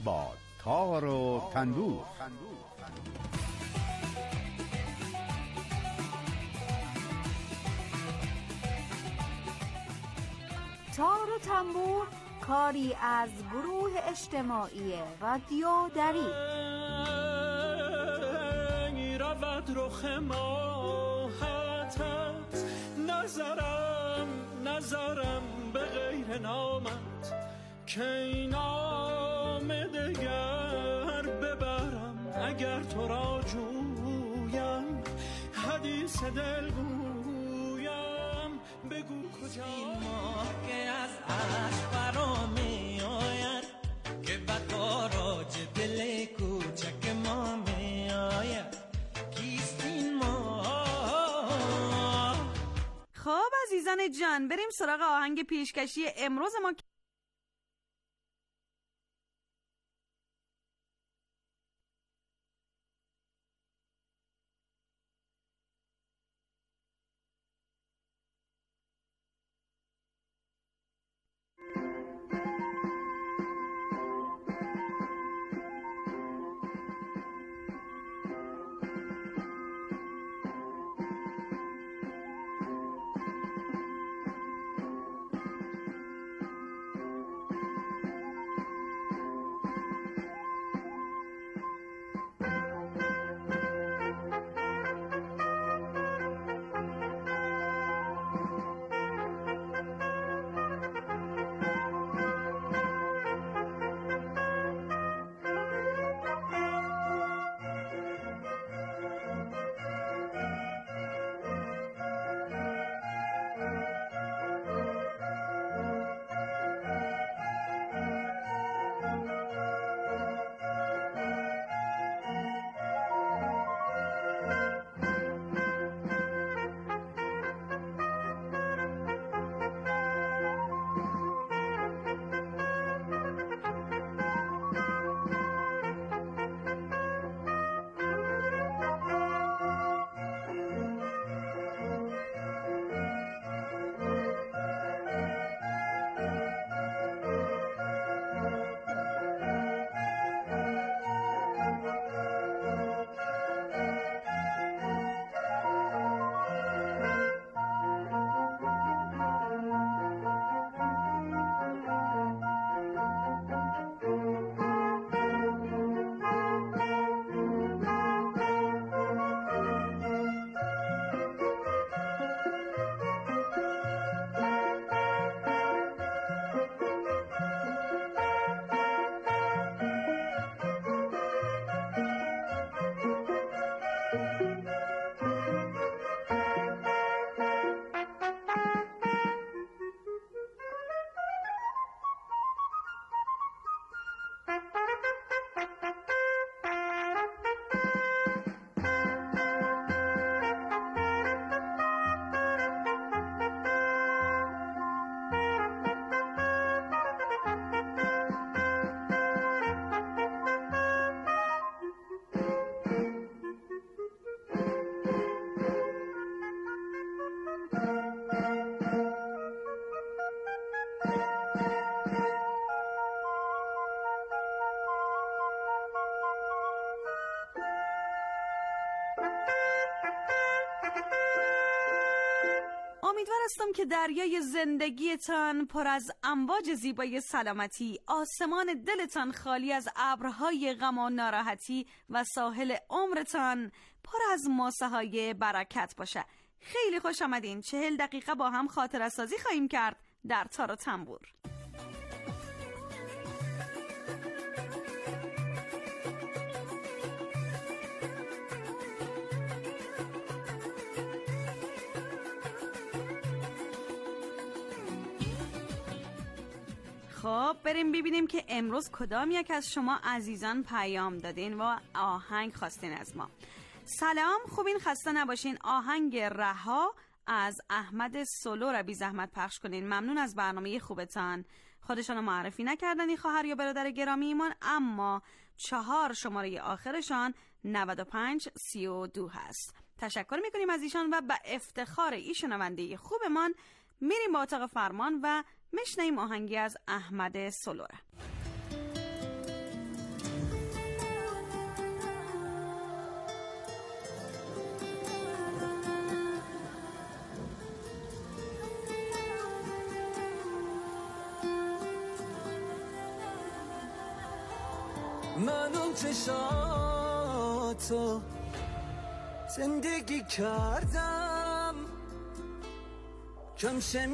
با تار و تنبور. تار و تنبور کاری از گروه اجتماعی رادیو دری. رود رخ ماهتت، نظرم به غیر نامت، که این نام دگر ببرم. اگر تو را جویم حدیث دل گویم، بگو کجا این ماه که از عشق برا می آید، که به تاراج دل کوچک ما می آید. خب عزیزان جان، بریم سراغ آهنگ پیشکشی امروز ما. امیدوارم که دریای زندگیتان پر از امواج زیبای سلامتی، آسمان دلتان خالی از ابرهای غم و ناراحتی و ساحل عمرتان پر از ماسه‌های برکت باشه. خیلی خوش آمدین. 40 دقیقه با هم خاطره سازی خواهیم کرد در تار و تنبور. خب بریم ببینیم که امروز کدام یک از شما عزیزان پیام دادین و آهنگ خواستین از ما. سلام، خوبین؟ خسته نباشین. آهنگ رها از احمد سولو را بی زحمت پخش کنین. ممنون از برنامه خوبتان. خودشان رو معرفی نکردن این خواهر یا برادر گرامی ایمان، اما 4 شماره آخرشان 9532 هست. تشکر میکنیم از ایشان و به افتخار ای شنونده خوبمان میریم با اتاق فرمان و میشنیم آهنگی از احمد سولو را. من اون چشاتو زندگی کردم، کمشه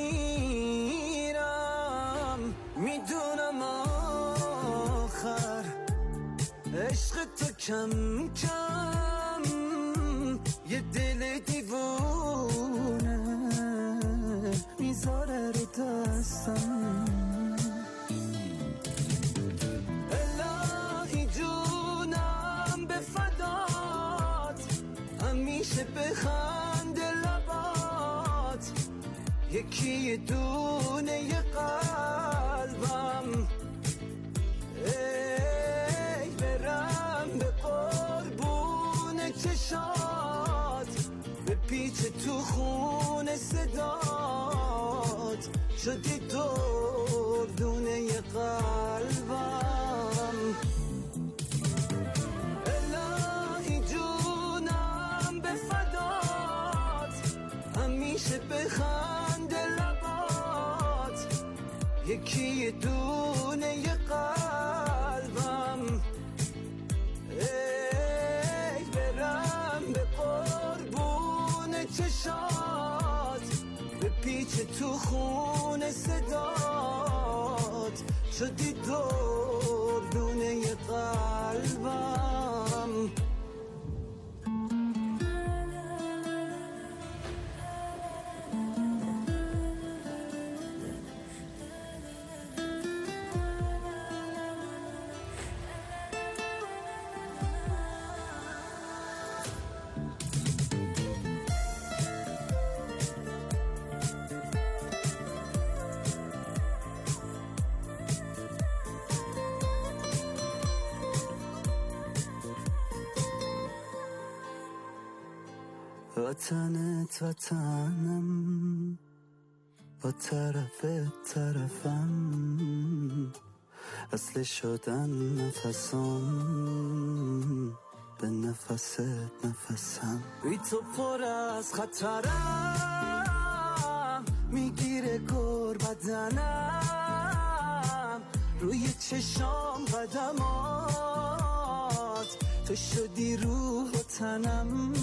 میمیرم، میدونم آخر عشق تو کم کم یه دل دیوونه میذاره رو دستم. الهی جونم به فدات، همیشه بخند لبات، یکی دونه ی قلبم. ای برم به قربون چشات، به پیچ تو خون صدات، شدی دردونه ی قلبم. الهی جونم به فدات، همیشه بخند لبات، یکی دونه ی قلبم. ای برم به قربون چشات، به پیچ تو خون صدات، شدی دردونه ی قلبم. وطنت وطنم، با طرفم، اصل شدن نفسم، به نفست نفسم. بی تو پر از خطرم، میگیره گر بدنم، روی چشام قدمات، تو شدی روح و تنم.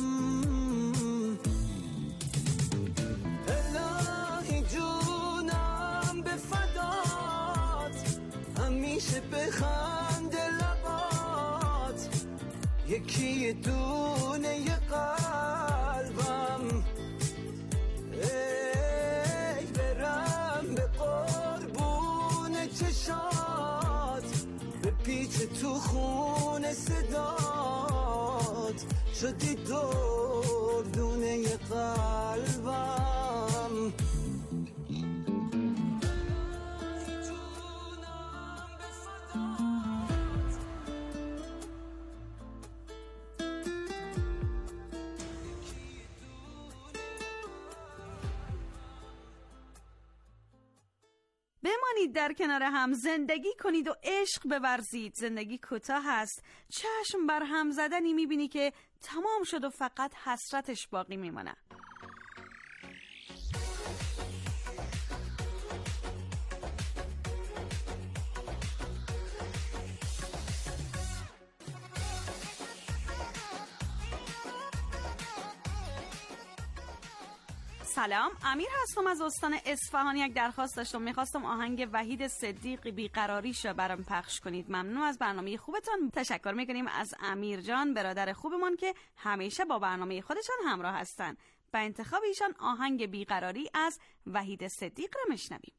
الهی جونم به فدات، همیشه بخند لبات، یکی دونه ی قلبم. ای برم به قربون چشات، به پیچ تو خون صدات، شدی دردونه ی قلبم. بمانید در کنار هم، زندگی کنید و عشق بورزید. زندگی کوتاه است، چشم بر هم زدنی میبینی که تمام شد و فقط حسرتش باقی میمونه. سلام، امیر هستم از استان اصفهان. یک درخواست داشتم، میخواستم آهنگ وحید صدیقی بیقراریشو برام پخش کنید. ممنون از برنامه خوبتان. تشکر میکنیم از امیر جان، برادر خوبمان که همیشه با برنامه خودشان همراه هستن. با انتخاب ایشان آهنگ بیقراری از وحید صدیق را میشنویم.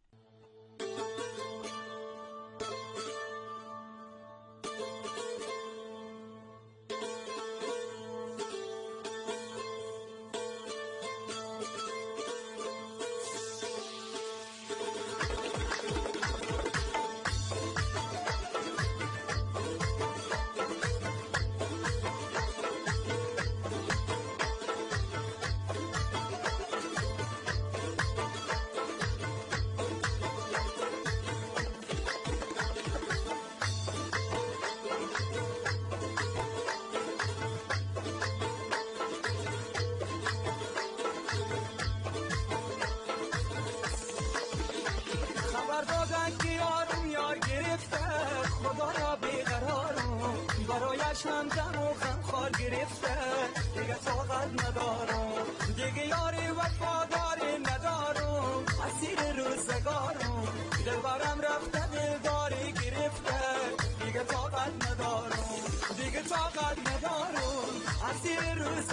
چشم دم و خم خال گرفته دیگه طاقت ندارم دیگه یاری وفاداری ندارم اسیر روزگارم دلبرم رفته دلداری گرفته دیگه طاقت ندارم دیگه طاقت ندارم اسیر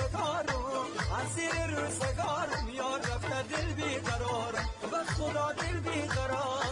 روزگارم یار رفته دل بیقرارم و خدا دل بیقرارم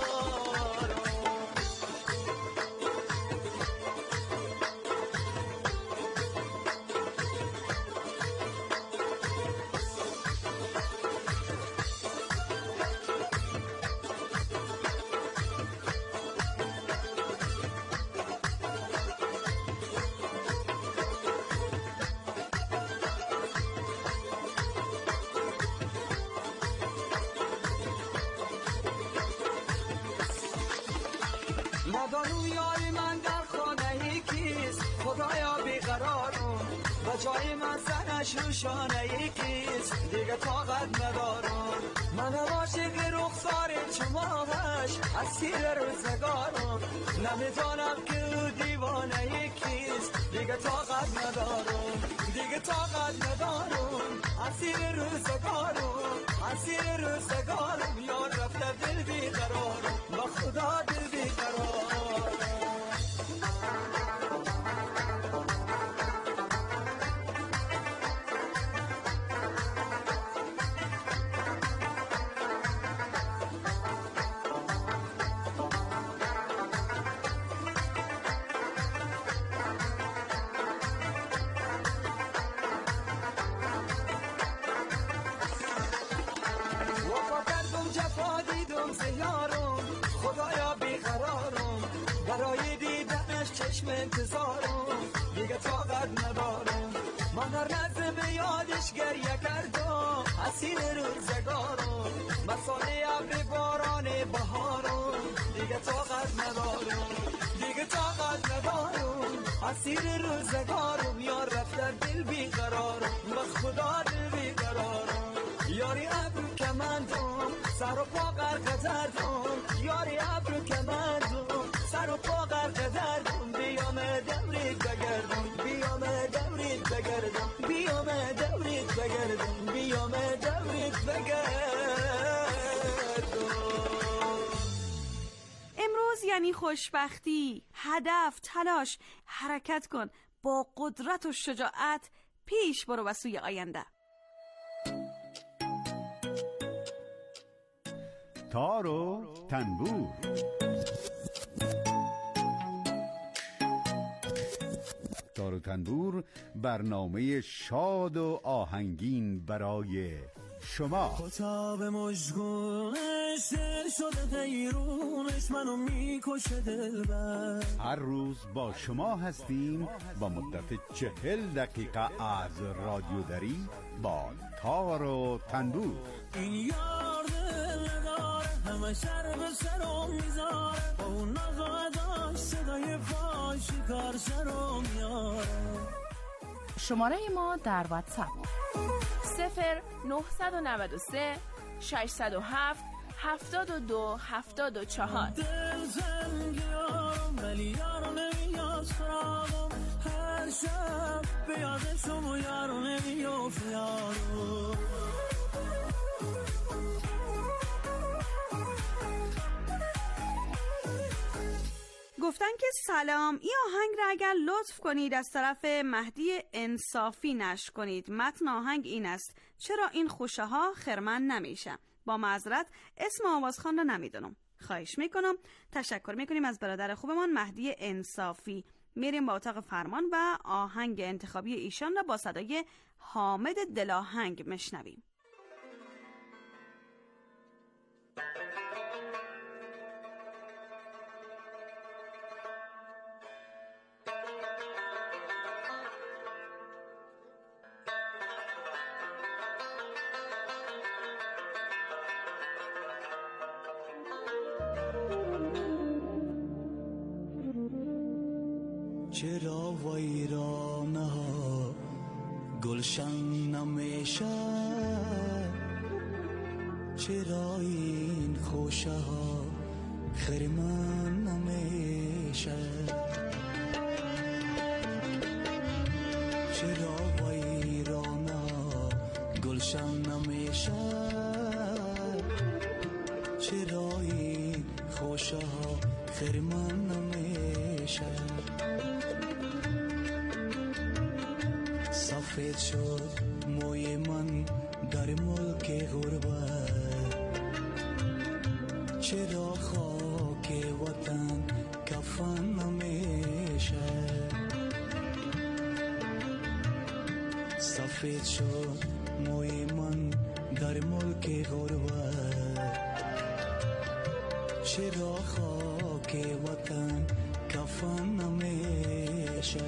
ندانو یاری من در خانه کیست خدایا بیقرارم و جای من سرش روشانه کیست دیگه طاقت ندارم من عاشق رخسار چماهش اسیر روزگارم نمیدانم که او دیوانه کیست دیگه طاقت ندارم اسیر روزگارم یار رفته دل بیقرارم و خدا دل بیقرارم برای دیدنش چشم انتظارم دیگه طاقت ندارم من هر لحظه به یادش گریه کردم اسیر روزگارم مساله ابر باران بهارم دیگه طاقت ندارم اسیر روزگارم یار رفته دل بیقرارم و خدا دل بیقرارم یاری ابر کمندم سر و پا غرق دردم یاری ابر کمندم سر و پا غرق دردم بیام دورید بگردم امروز یعنی خوشبختی، هدف، تلاش. حرکت کن، با قدرت و شجاعت پیش برو و سوی آینده. تار و تنبور. تار و تنبور برنامه شاد و آهنگین برای شما. خطاب مشگونش دل شده غیرونش منو میکشه دلبر. هر روز با شما هستیم با مدت 40 دقیقه از رادیو دری با تار و تنبور. این یار دل نداره همه شر به سرم میذاره با اون نقاداش صدای فاشی کار سرم میاره. شماره ما در واتساپ 0993 607 72 74. دل زنگیارم ولی یارو نمیاد سراغم هر شب به یادشم و یارو نمیافت یارو. گفتن که سلام، این آهنگ را اگر لطف کنید از طرف مهدی انصافی نشر کنید. متن آهنگ این است: چرا این خوشه ها خرمن نمیشه؟ با معذرت اسم آوازخوان را نمیدونم، خواهش میکنم. تشکر میکنیم از برادر خوبمان مهدی انصافی. میریم با اتاق فرمان و آهنگ انتخابی ایشان را با صدای حامد دلاهنگ مشنویم. چرا ویرانه ها گلشن نمیشه؟ چرا این خوشه ها خرمن نمیشه؟ چرا ویرانه گلشن نمیشه، چرا این خوشه ها خرمن نمیشه. سفید شد موی من در ملک غربت، چرا خاک وطن کفن نمیشه. سفید شد موی من در ملک غربت، چرا خاک وطن کفن نمیشه.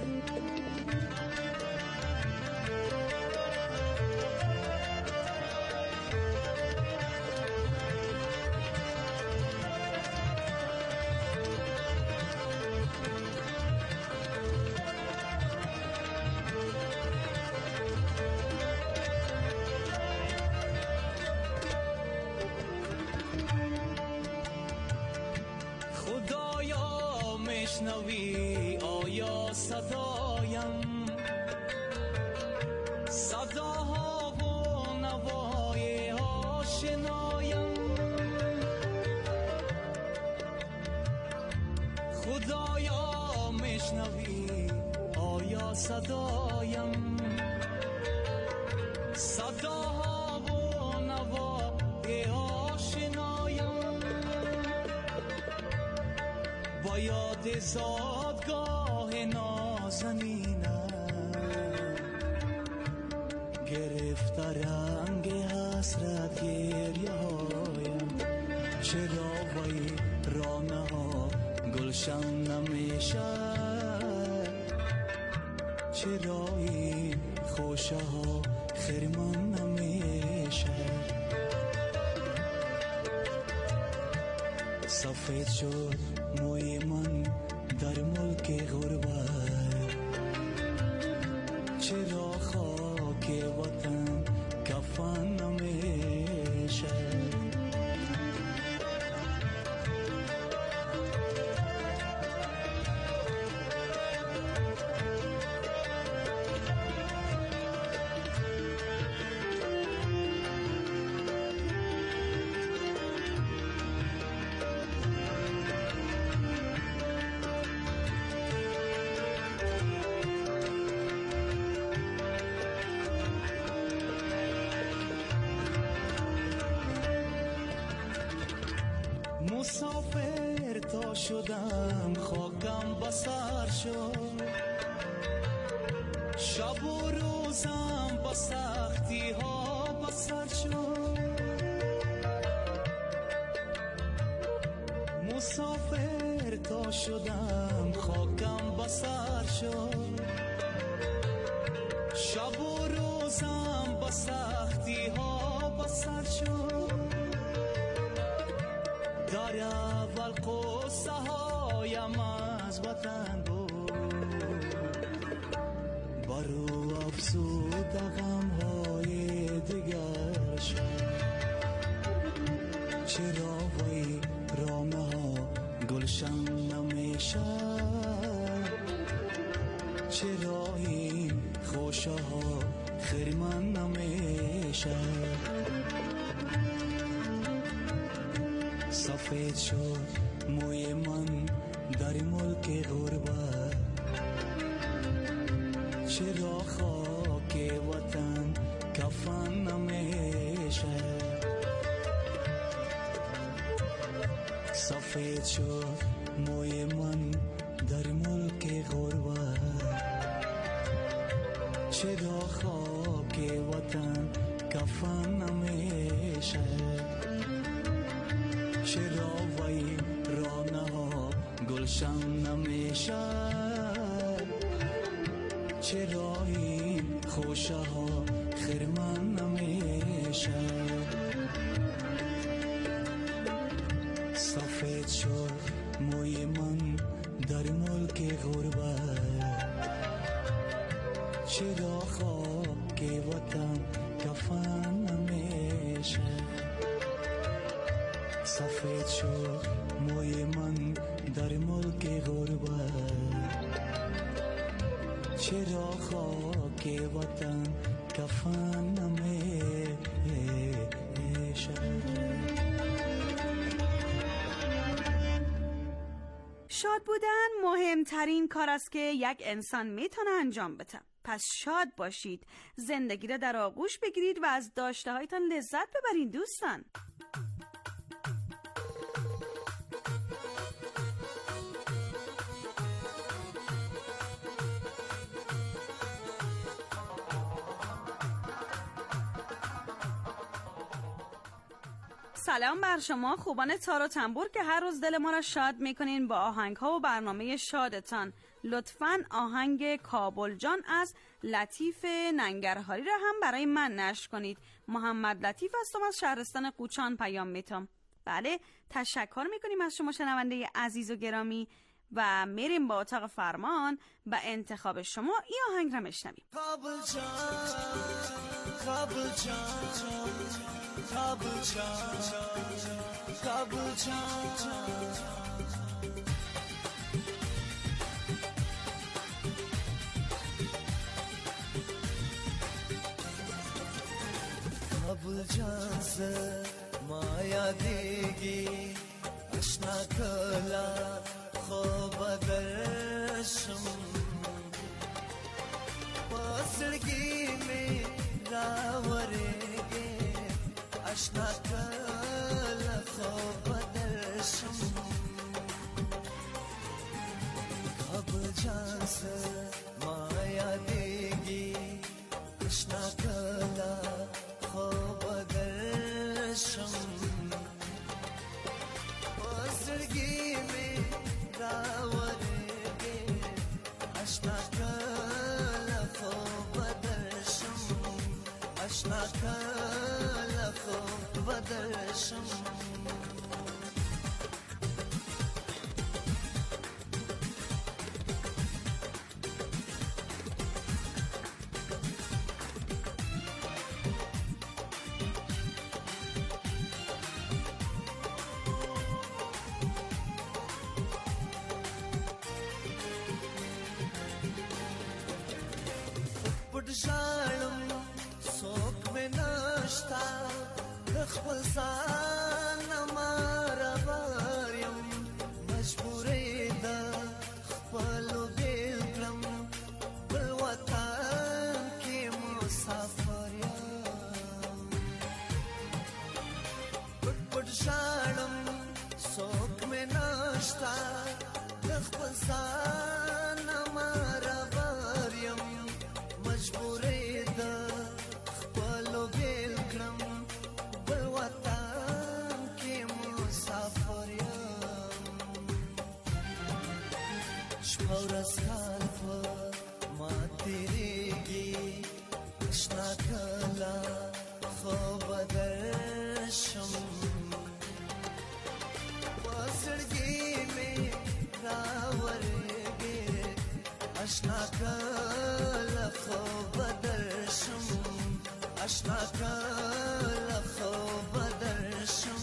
میشنوی آیا صدایم، صداها و نوای آشنایم. خدایا میشنوی آیا صدایم، صداها و نوای آشنایم. با یاد زادگاه نازنینم گرفت رنگ حسرت گریه هایم. چرا ویرانه ها گلشن نمیشه، چرا این خوشه ها خرمن نمیشه. سفید شد موی من در ملک غربت، چرا خاک وطن کفن نمیشه. مسافر تا شدم خاکم بسر شد، شب و روزم با سختی ها بسر شد. مسافر تا شدم خاکم بسر شد، شب و روزم با سختی ها بسر شد. در اول قصه هایم از وطن بود، برو افسود غم های دیگر شد. چرا ویرانه ها گلشن نمیشه، چرا این خوشه ها خرمن نمیشه. سفید شد موی من در ملک غربت، چرا خاک وطن کفن نمیشه. سفید شد موی من در ملک غربت، چرا خاک وطن کفن نمیشه. چرا ویرانه ها گلشن نمیشه، چرا این خوشه ها خرمن نمیشه. سفید شد موی من در ملک غربت، چرا خاک وطن کفن نمیشه. سفید شد موی من در ملک غربت، چرا خاک وطن کفنمه شاد بودن مهمترین کار است که یک انسان میتونه انجام بده. پس شاد باشید، زندگی را در آغوش بگیرید و از داشته هایتان لذت ببرید دوستان. سلام بر شما خوبان تار و تنبور که هر روز دل ما را شاد میکنین با آهنگ ها و برنامه شادتان. لطفاً آهنگ کابل جان از لطیف ننگرهاری را هم برای من نشر کنید. محمد لطیف هستم از شهرستان قوچان پیام میتم. بله، تشکر میکنیم از شما شنونده عزیز و گرامی و میریم با اتاق فرمان و انتخاب شما این آهنگ را میشنویم. کابل جان کابل جان کابل جان کابل جان کابل جان سے مایا دیگی اشنا کلا خوب درشم پاسرگی میں راورگے اشنا کلا خوب درشم کابل جان سے مایا دیگی اشنا کلا خوب درشم پاسرگی میں راورگے اشنا کلا خوب درشم اشنا کلا خوب درشم پټشالم څوک مې نشتا خپل ځان مارا واریم مجبورې ده خپلو بیل کړم بل وطن کې مسافر یم پټشالم څوک مې نشتا خپل ځان مارا واریم مجبورې ده خپلو بیل کړم بل وطن کې مسافر یم شپه ورځ کال په ما تېرېږي اشنا کله خوبه درشم په زړګي مې راورګې اشنا کله خوب درشم اشنا کله خوب درشم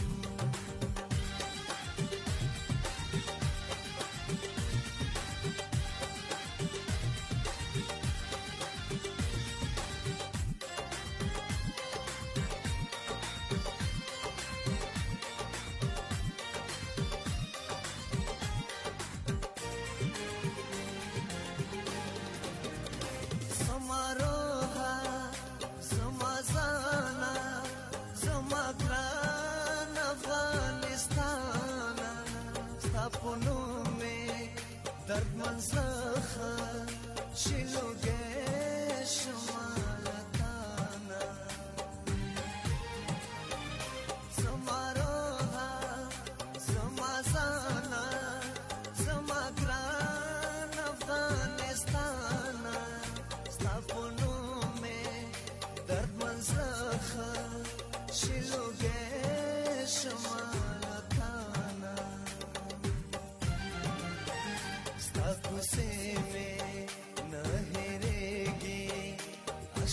درد منزخه شلوگه شمالتانا زماروها زمازانا زماگران افغانستانا ستاپنو میں درد منزخه شلوگه شمالتانا गुस्से में न हेरेगी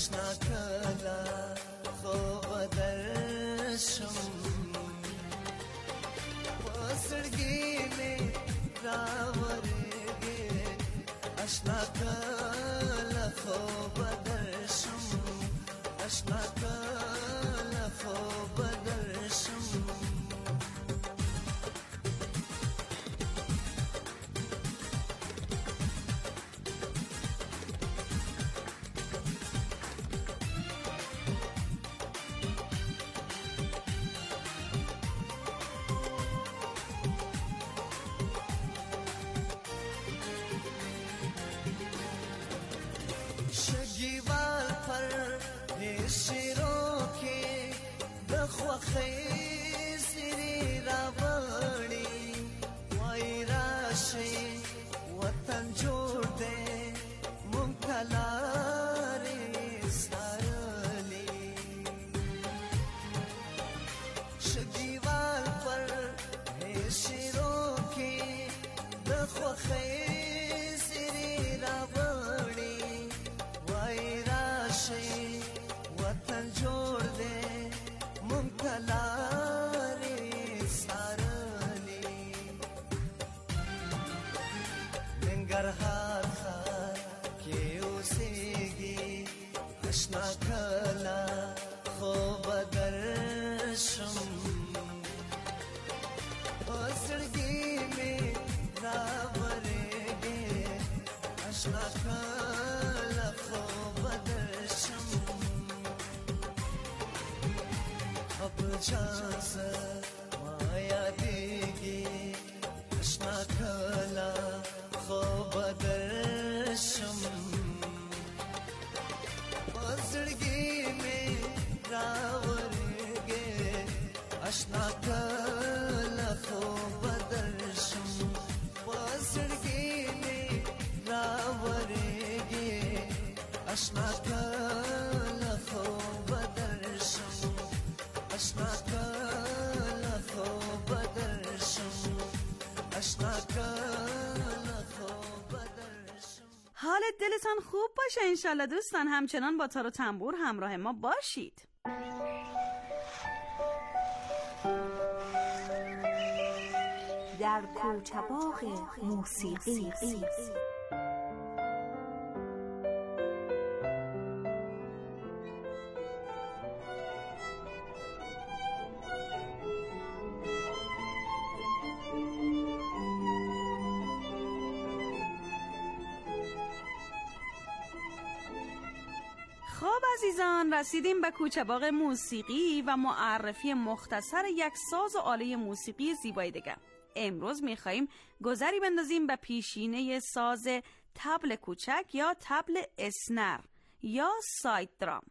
در هر خر که اوسیگی اشنا کلا خوب درشم بازرگی می راورگی اشنا کلا خوب درشم اب جاز مایا دیگی اشنا کلا خوب درشم بازرگی می راورگی اشنا کلا خوب درشم بازرگی می راورگی اشنا کلا خوب درشم اشنا کلا خوب درشم اشنا کلا خوب درشم. حالت دلتان خوب باشه انشالله دوستان، همچنان با تار و تنبور همراه ما باشید. در کوچه باغ موسیقی. خب عزیزان، رسیدیم به کوچه باغ موسیقی و معرفی مختصر یک ساز و آله موسیقی زیبای دیگر. امروز می‌خوایم گذری بندازیم به پیشینه ساز طبل کوچک یا طبل اسنر یا ساید درام.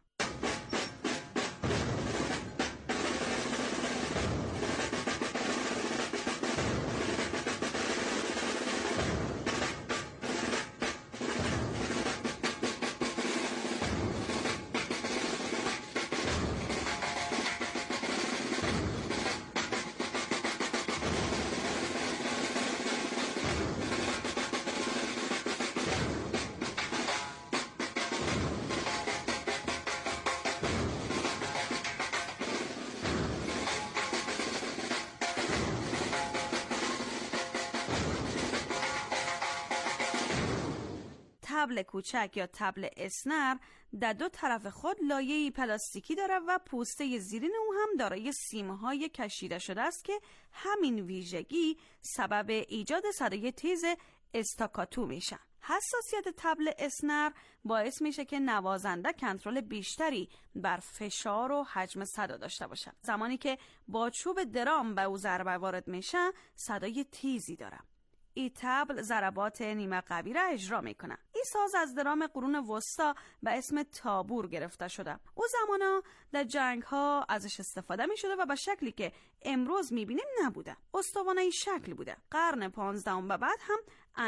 طبل کوچک یا طبل اسنر در دو طرف خود لایه‌ای پلاستیکی دارد و پوسته زیرین او هم دارای سیم‌های کشیده شده است که همین ویژگی سبب ایجاد صدای تیز استاکاتو میشه. حساسیت طبل اسنر باعث میشه که نوازنده کنترل بیشتری بر فشار و حجم صدا داشته باشه. زمانی که با چوب درام به او ضربه وارد میشه صدای تیزی داره. این طبل ضربات نیمه قوی را اجرا میکنه. این ساز از درام قرون وسطا به اسم تابور گرفته شده. او زمانا در جنگ ها ازش استفاده میشده و به شکلی که امروز میبینیم نبوده. استوانه ای شکل بوده. قرن 15 به بعد هم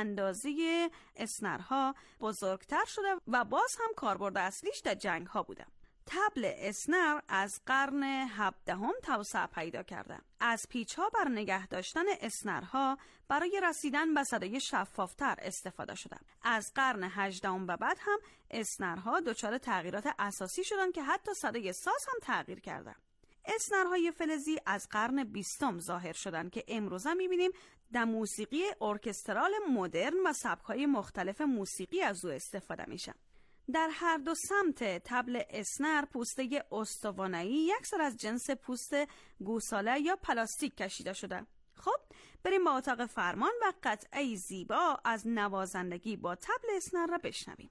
اندازه اسنرها بزرگتر شده و باز هم کاربرد اصلیش در جنگ ها بوده. طبل اسنر از قرن 17 توسعه پیدا کرده. از پیچ‌ها بر نگه داشتن اسنرها برای رسیدن به صدای شفافتر استفاده شده. از قرن 18 به بعد هم اسنرها دچار تغییرات اساسی شدن که حتی صدای ساز هم تغییر کرده. اسنرهای فلزی از قرن 20 ظاهر شدن که امروز هم می‌بینیم در موسیقی ارکسترال مدرن و سبک‌های مختلف موسیقی از او استفاده میشه. در هر دو سمت طبل اسنر پوسته استوانه‌ای یکسر از جنس پوست گوساله یا پلاستیک کشیده شده. خب بریم با اتاق فرمان و قطعه زیبا از نوازندگی با طبل اسنر را بشنویم.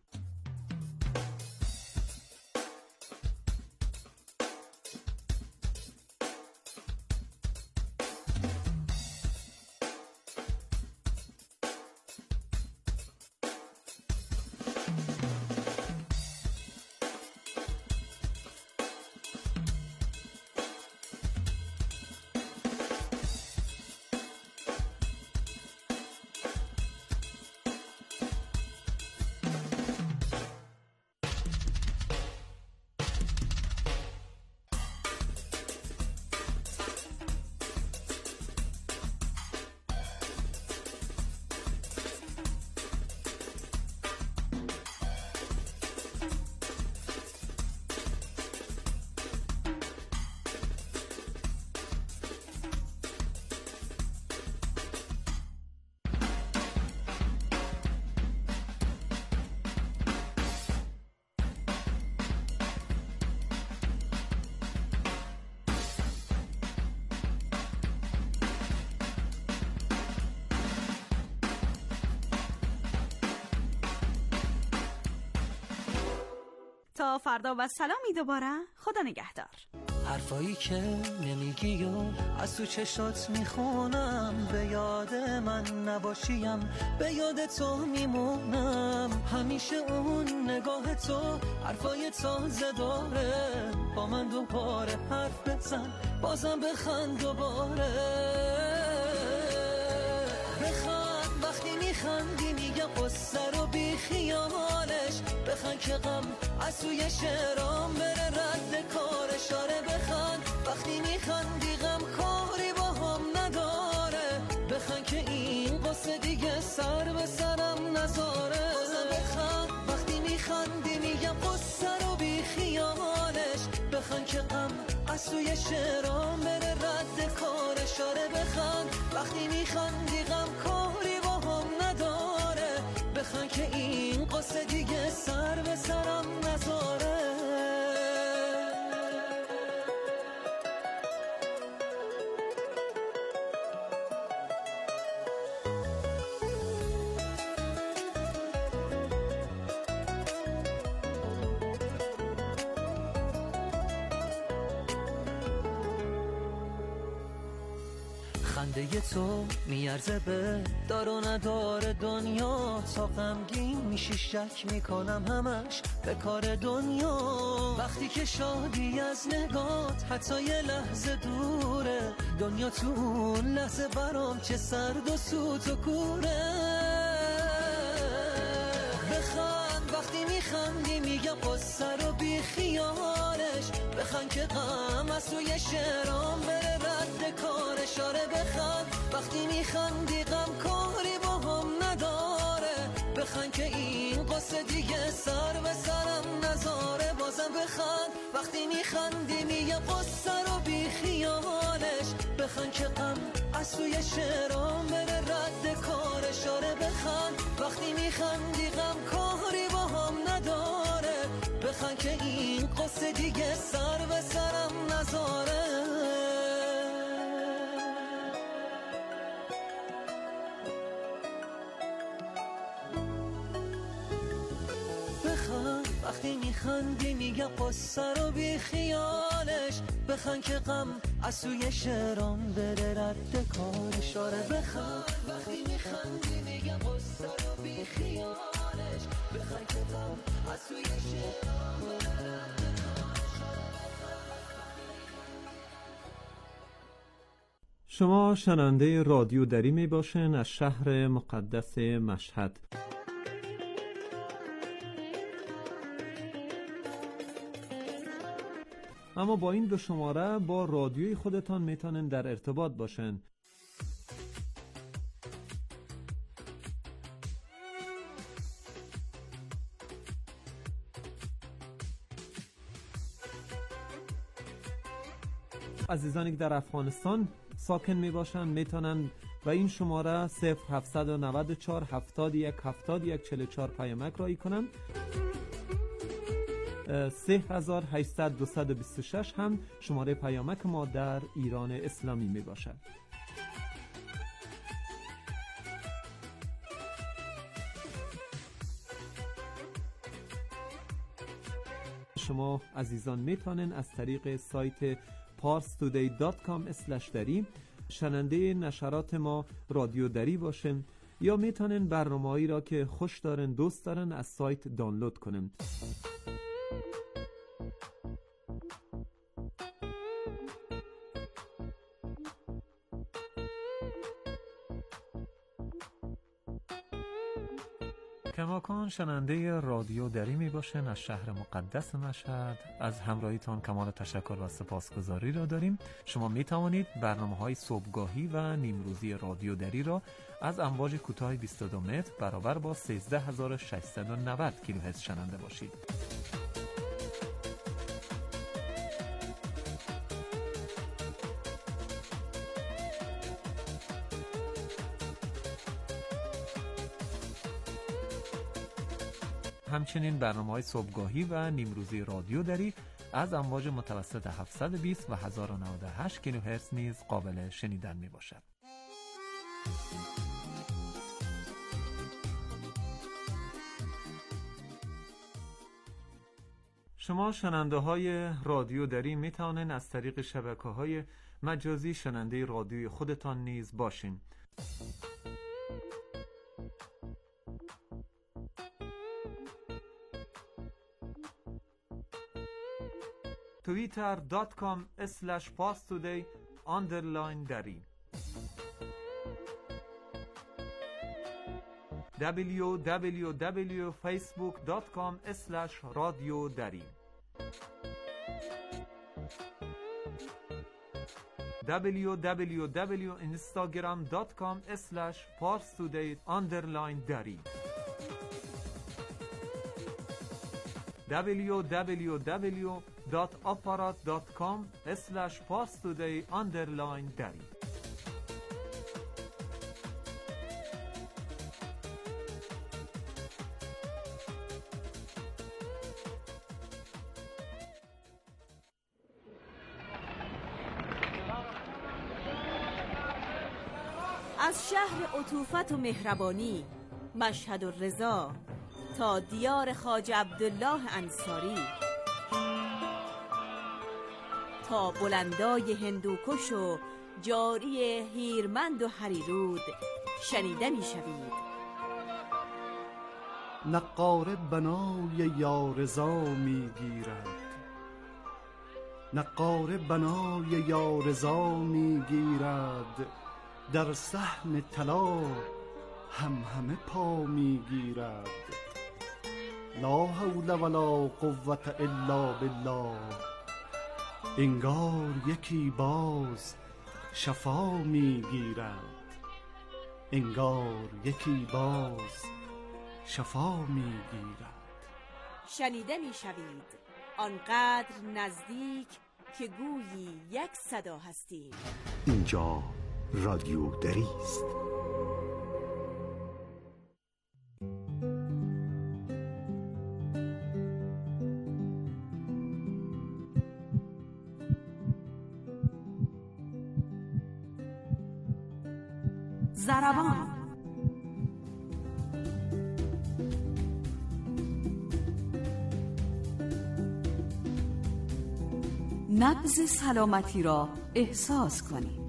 تا فردا و سلامی دوباره. خدا نگهدار. حرفایی که نمیگی و از تو چشات میخونم، به یاد من نباشیم به یاد تو میمونم. همیشه اون نگاه تو حرفای تازه داره، با من دوباره حرف بزن بازم بخند دوباره. بخند وقتی میخندی میگه قصه رو بی خیالش، بخند که غم از توی شعرام بره رد کارش. آره بخند وقتی میخندی غم کاری با هم نداره، بخند که این قصه دیگه سر به سرم نذاره. بخند وقتی میخندی میگم قصه رو بی خیالش، بخند که غم از توی شعرام بره رد کارش. آره بخند وقتی میخندی غم کاری با هم نداره، بخند که این قصه دیگه سر به سرم نذاره. خنده تو میارزه به دار و نداره دنیا، تا غمگین میشی شک میکنم همش به کار دنیا. وقتی که شادی از نگات حتی یه لحظه دوره، دنیا تو اون لحظه برام چه سرد و سوت و کوره. بخند وقتی میخندی میگم قصه رو بی خیالش، بخند که غم از توی شعرام بره رد کارش. آره بخند وقتی میخندی غم کاری با هم نداره، بخند که این قصه دیگه سر به سرم نذاره. بازم بخند وقتی میخندی میگم قصه رو بی خیالش، بخند که غم از توی شعرام بره رد کارش. آره بخند وقتی میخندی غم کاری با هم نداره، بخند که این قصه دیگه سر به سرم نذاره. بخند وقتی میخندی میگم قصه رو بی خیالش، بخند که غم از توی شعرام بره رد کارش. آره بخند وقتی میخندی میگم قصه رو بی خیالش، بخند که غم از توی شعرام بره رد کارش. شما شنونده رادیو دری می باشین از شهر مقدس مشهد. اما با این دو شماره با رادیوی خودتان میتونن در ارتباط باشن. عزیزانی که در افغانستان ساکن می باشن میتونن و این شماره 0794 71 71 44 پیامک رایی کنن. 3800 226 هم شماره پیامک ما در ایران اسلامی می باشد. شما عزیزان میتونن از طریق سایت parstoday.com/dari شنونده نشرات ما رادیو دری باشن، یا میتونن برنامه‌ای را که خوش دارن دوست دارن از سایت دانلود کنن. کماکان شنونده رادیو دری می باشن از شهر مقدس مشهد. از همراهیتان کمال تشکر و سپاسگزاری را داریم. شما می توانید برنامه‌های صبحگاهی و نیمروزی رادیو دری را از امواج کوتاه 22 متر برابر با 13690 کیلوهرتز شنونده باشید. همچنین برنامه‌های صبحگاهی و نیمروزی رادیو دری از امواج متوسط 720 و 1098 کیلوهرتز نیز قابل شنیدن می باشد. شما شننده های رادیو دری می توانید از طریق شبکه‌های مجازی شننده رادیوی خودتان نیز باشین. twitter.com/pastoday_dari www.facebook.com/radiodari www.instagram.com/parstoday_dari www.aparat.com/parstoday_dari از شهر عطوفت و مهربانی مشهد و رضا تا دیار خواجه عبدالله انصاری، تا بلندای هندوکش و جاری هیرمند و هریرود شنیده می شوید. نقاره بنای یارضا می گیرد، نقاره بنای یارضا می گیرد، در صحن طلا همه پا می گیرد. لا حول ولا قوة الا بالله، انگار یکی باز شفا می گیرد، انگار یکی باز شفا می گیرد. شنیده می شوید آنقدر نزدیک که گویی یک صدا هستیم. اینجا رادیو دری است. ضربان. نبض سلامتی را احساس کنید.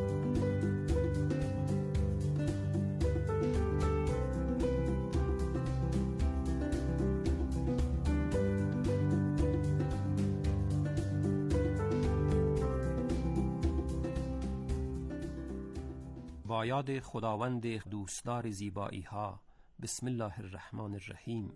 با یاد خداوند دوستدار زیبایی ها. بسم الله الرحمن الرحیم.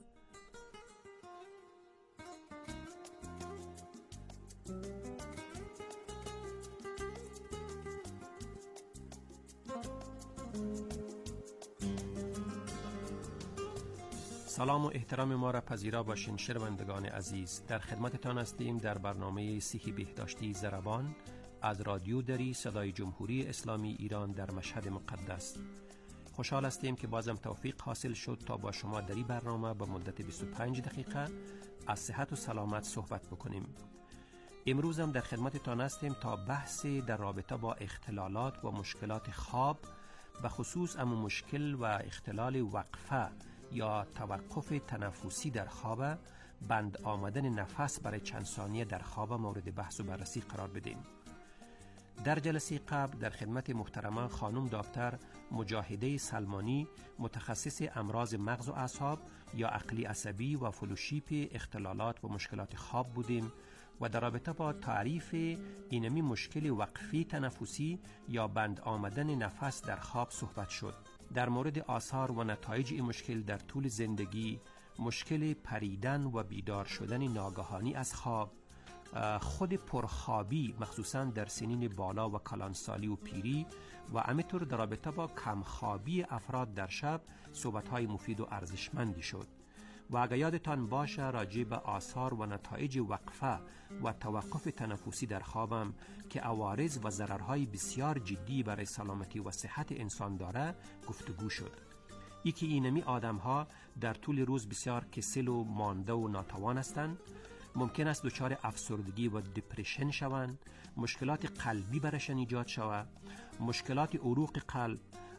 سلام و احترام ما را پذیرا باشین شنوندگان عزیز. در خدمتتان هستیم در برنامه صحی بهداشتی ضربان از رادیو دری صدای جمهوری اسلامی ایران در مشهد مقدس. خوشحال هستیم که بازم توفیق حاصل شد تا با شما در این برنامه به مدت 25 دقیقه از صحت و سلامت صحبت بکنیم. امروز هم در خدمتتان هستیم تا بحث در رابطه با اختلالات و مشکلات خواب، به خصوص اما مشکل و اختلال وقفه یا توقف تنفسی در خواب، بند آمدن نفس برای چند ثانیه در خواب مورد بحث و بررسی قرار بدیم. در جلسه قبل در خدمت محترمه خانم دکتر مجاهده سلمانی، متخصص امراض مغز و اعصاب یا عقلی عصبی و فلوشیپ اختلالات و مشکلات خواب بودیم و در رابطه با تعریف اینمی مشکل وقفی تنفسی یا بند آمدن نفس در خواب صحبت شد. در مورد آثار و نتایج این مشکل در طول زندگی، مشکل پریدن و بیدار شدن ناگهانی از خواب، خود پرخوابی مخصوصاً در سنین بالا و کلانسالی و پیری و همینطور در رابطه با کمخوابی افراد در شب صحبت‌های مفید و ارزشمندی شد. و اگر یادتان باشه راجع به آثار و نتایج وقفه و توقف تنفسی در خوابم که عوارض و ضررهای بسیار جدی برای سلامتی و صحت انسان داره گفتگو شد. یکی اینمی آدم‌ها در طول روز بسیار کسل و مانده و ناتوان هستند، ممکن است دچار افسردگی و دپرشن شوند، مشکلات قلبی برشان ایجاد شود، مشکلات عروق قلب،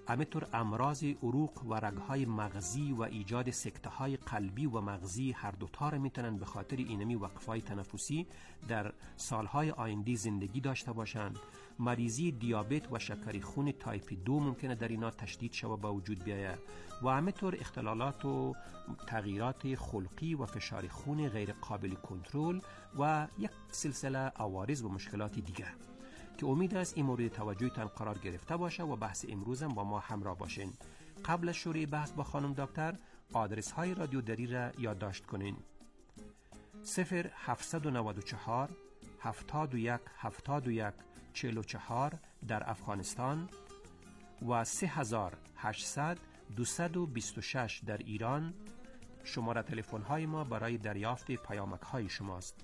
همینطور امراض عروق و رگ‌های مغزی و ایجاد سکته‌های قلبی و مغزی هر دوتا را میتونن به خاطر اینمی وقفه‌های تنفسی در سالهای آینده زندگی داشته باشند. مریضی دیابت و شکر خون تایپ 2 ممکنه در اینا تشدید شود به وجود بیاید و همینطور اختلالات و تغییرات خلقی و فشار خون غیر قابل کنترل و یک سلسله عوارض و مشکلات دیگه که امید است این مورد توجهتان قرار گرفته باشه و بحث امروزم با ما همراه باشین. قبل از شروع بحث با خانم دکتر آدرس های رادیو دری را یادداشت کنین: 0794 71 71 44 در افغانستان و 3800 226 در ایران. شماره تلفن های ما برای دریافت پیامک های شماست.